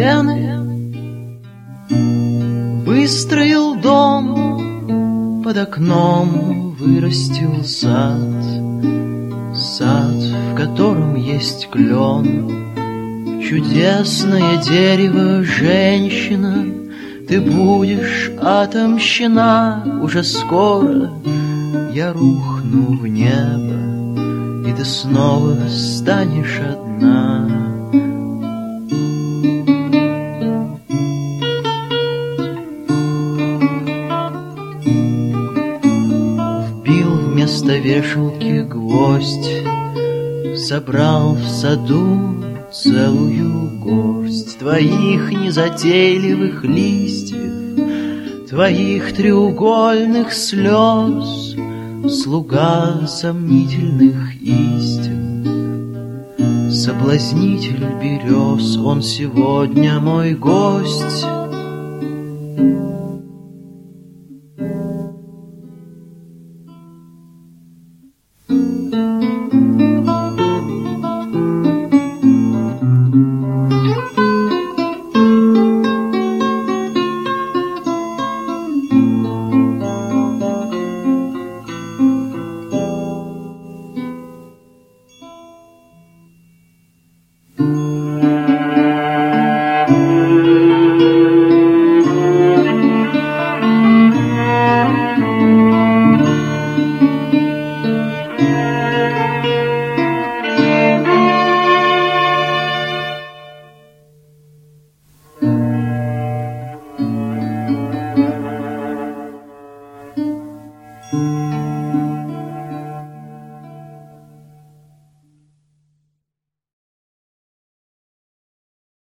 стены, выстроил дом, под окном вырастил сад, сад, в котором есть клен. Чудесное дерево, женщина, ты будешь отомщена. Уже скоро я рухну в небо, и ты снова станешь одна. Вбил вместо вешалки гвоздь, собрал в саду целую горсть твоих незатейливых листьев, твоих треугольных слез, слуга сомнительных истин. Соблазнитель берез, он сегодня мой гость.